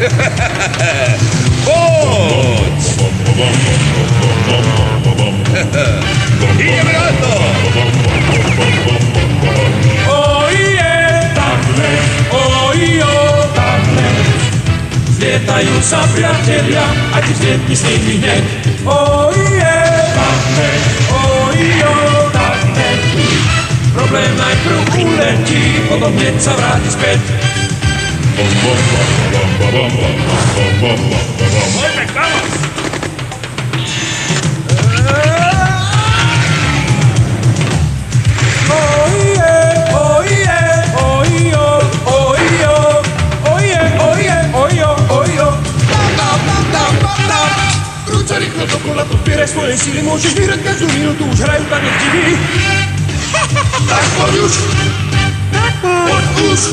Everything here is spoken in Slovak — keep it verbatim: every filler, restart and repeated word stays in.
Poď! Ideme na to! Oje, tanec, ojo, tanec. Zlietajú sa priatelia a ti vzlietni s nimi hneď. Oje, tanec, ojo, tanec. Problém najprv uletí, potom hneď sa vráti späť. Poďme, vamos! Oje, oje, ojo, ojo, oje, oje, ojo, ojo. Tam, tam, tam, tam, tam, tam. Krúť sa rýchlo dokola, podpieraj svoje síly, môžeš vyhrať každú minútu, už hrajú tanec divý. Tak poď už, tak poď už.